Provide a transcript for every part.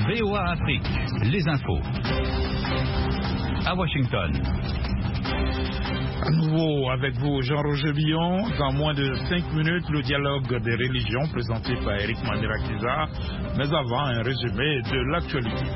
VOA Afrique, les infos. À Washington. À nouveau avec vous, Jean-Roger Billon. Dans moins de 5 minutes, le dialogue des religions présenté par Eric Manirakiza. Mais avant, un résumé de l'actualité.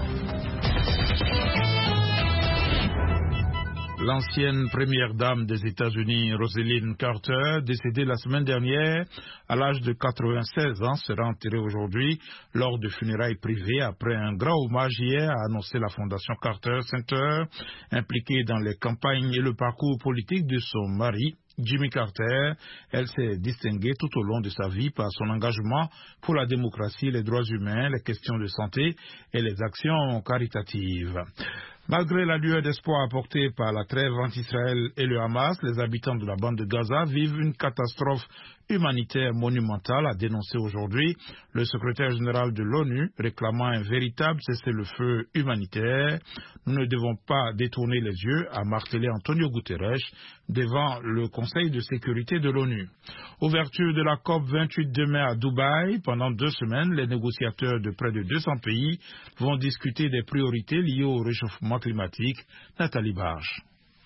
L'ancienne première dame des États-Unis, Rosalynn Carter, décédée la semaine dernière à l'âge de 96 ans, sera enterrée aujourd'hui lors de funérailles privées après un grand hommage hier, a annoncé la Fondation Carter Center, impliquée dans les campagnes et le parcours politique de son mari, Jimmy Carter. Elle s'est distinguée tout au long de sa vie par son engagement pour la démocratie, les droits humains, les questions de santé et les actions caritatives. Malgré la lueur d'espoir apportée par la trêve entre Israël et le Hamas, les habitants de la bande de Gaza vivent une catastrophe humanitaire monumentale, a dénoncé aujourd'hui le secrétaire général de l'ONU, réclamant un véritable cessez-le-feu humanitaire. Nous ne devons pas détourner les yeux, a martelé Antonio Guterres devant le Conseil de sécurité de l'ONU. Ouverture de la COP 28 demain à Dubaï. Pendant 2 semaines, les négociateurs de près de 200 pays vont discuter des priorités liées au réchauffement climatique. Nathalie Barge.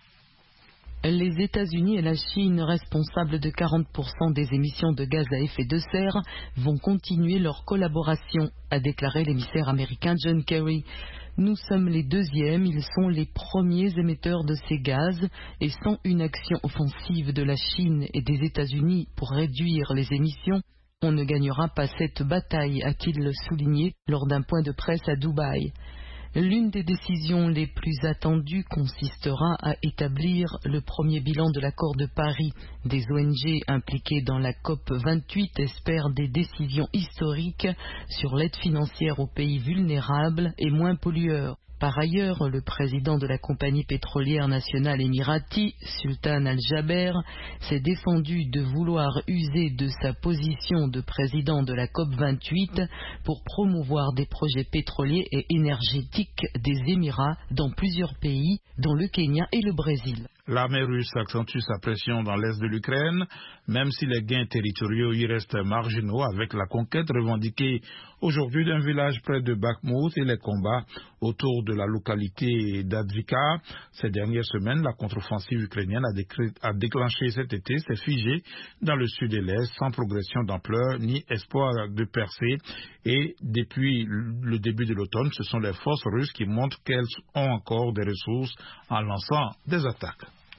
Les États-Unis et la Chine, responsables de 40% des émissions de gaz à effet de serre, vont continuer leur collaboration, a déclaré l'émissaire américain John Kerry. Nous sommes les deuxièmes, ils sont les premiers émetteurs de ces gaz, et sans une action offensive de la Chine et des États-Unis pour réduire les émissions, on ne gagnera pas cette bataille, a-t-il souligné lors d'un point de presse à Dubaï. L'une des décisions les plus attendues consistera à établir le premier bilan de l'accord de Paris. Des ONG impliquées dans la COP 28 espèrent des décisions historiques sur l'aide financière aux pays vulnérables et moins pollueurs. Par ailleurs, le président de la compagnie pétrolière nationale émirati, Sultan Al-Jaber, s'est défendu de vouloir user de sa position de président de la COP 28 pour promouvoir des projets pétroliers et énergétiques des Émirats dans plusieurs pays, dont le Kenya et le Brésil. L'armée russe accentue sa pression dans l'est de l'Ukraine, même si les gains territoriaux y restent marginaux avec la conquête revendiquée aujourd'hui d'un village près de Bakhmout et les combats autour de la localité d'Advika. Ces dernières semaines, la contre-offensive ukrainienne a déclenché cet été, s'est figée dans le sud et l'est, sans progression d'ampleur ni espoir de percée. Et depuis le début de l'automne, ce sont les forces russes qui montrent qu'elles ont encore des ressources en lançant des attaques.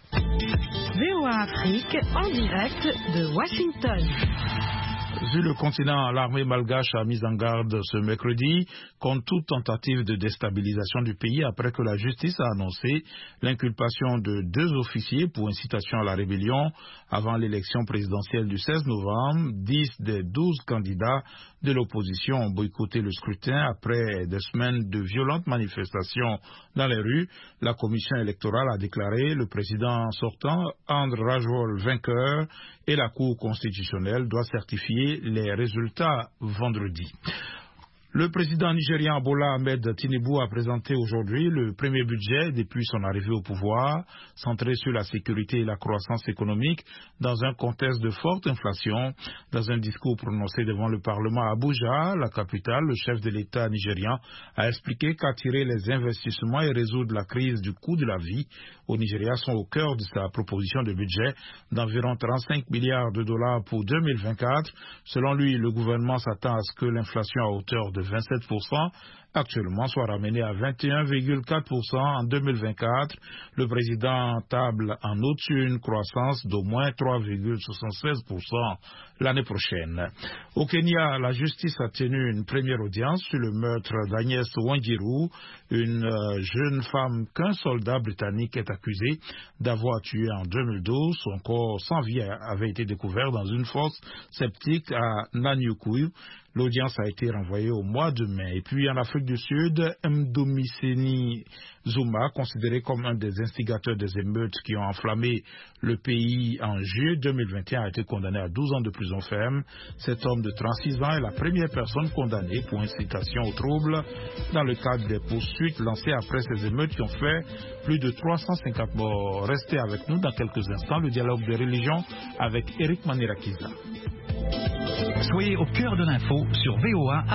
VOA Afrique en direct de Washington. Sur le continent, l'armée malgache a mis en garde ce mercredi contre toute tentative de déstabilisation du pays après que la justice a annoncé l'inculpation de 2 officiers pour incitation à la rébellion avant l'élection présidentielle du 16 novembre. 10 des 12 candidats de l'opposition ont boycotté le scrutin après des semaines de violentes manifestations dans les rues. La commission électorale a déclaré le président sortant, Andry Rajoelina, vainqueur et la Cour constitutionnelle doit certifier les résultats vendredi. Le président nigérian Bola Ahmed Tinubu a présenté aujourd'hui le premier budget depuis son arrivée au pouvoir, centré sur la sécurité et la croissance économique dans un contexte de forte inflation. Dans un discours prononcé devant le Parlement à Abuja, la capitale, le chef de l'État nigérian a expliqué qu'attirer les investissements et résoudre la crise du coût de la vie au Nigeria sont au cœur de sa proposition de budget d'environ 35 milliards de dollars pour 2024. Selon lui, le gouvernement s'attend à ce que l'inflation à hauteur de 27% actuellement soit ramenée à 21,4% en 2024. Le président table en outre sur une croissance d'au moins 3,76% l'année prochaine. Au Kenya, la justice a tenu une première audience sur le meurtre d'Agnès Wanjiru, une jeune femme qu'un soldat britannique est accusé d'avoir tué en 2012. Son corps sans vie avait été découvert dans une fosse septique à Nanyukuyu. L'audience a été renvoyée au mois de mai. Et puis en Afrique du Sud, Mdumiseni Zuma, considéré comme un des instigateurs des émeutes qui ont enflammé le pays en juillet 2021, a été condamné à 12 ans de prison ferme. Cet homme de 36 ans est la première personne condamnée pour incitation au trouble dans le cadre des poursuites lancées après ces émeutes qui ont fait plus de 350 morts. Restez avec nous dans quelques instants, le dialogue de religion avec Eric Manirakiza. Soyez au cœur de l'info sur VOA.